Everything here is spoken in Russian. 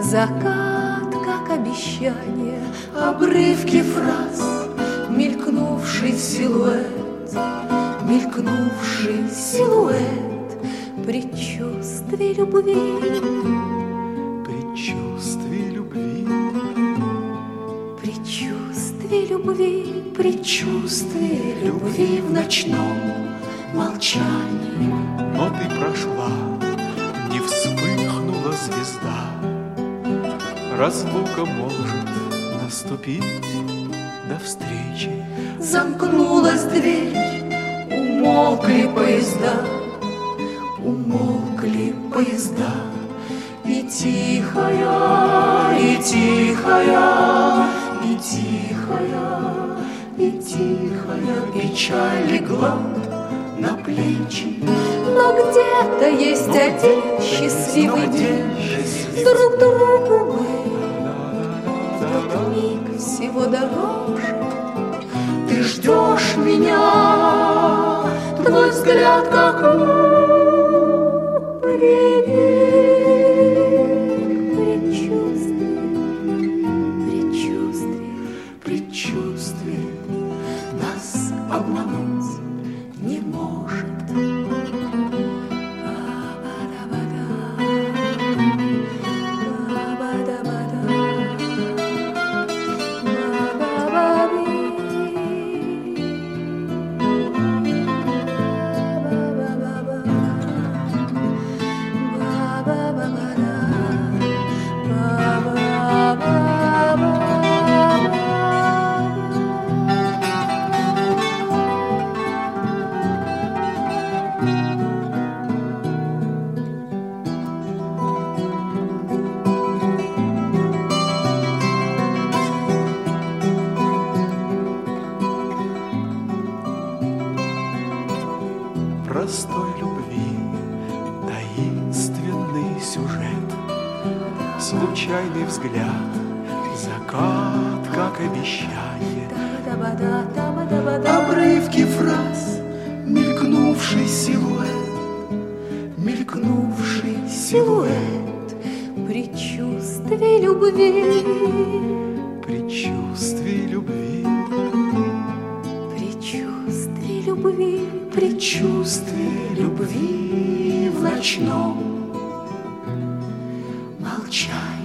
Закат, как обещание, обрывки фраз, мелькнувший силуэт, мелькнувший силуэт, предчувствие любви, предчувствие любви, предчувствие любви, предчувствие любви в ночном молчании. Но ты прошла, не вспыхнула звезда. Разлука может наступить до встречи. Замкнулась дверь, умолкли поезда, умолкли поезда. И тихая, и тихая, и тихая, и тихая печаль легла на плечи. Но где-то есть один счастливый день, друг другу мы в тот миг всего дороже. Ты ждешь меня, твой взгляд как предчувствие, предчувствие, предчувствие нас обмануть не может. Простой любви таинственный сюжет, случайный взгляд, закат, как обещание, Обрывки фраз, мелькнувший силуэт, мелькнувший силуэт, предчувствие любви, предчувствие любви, предчувствие любви, предчувствие любви в ночном молчании.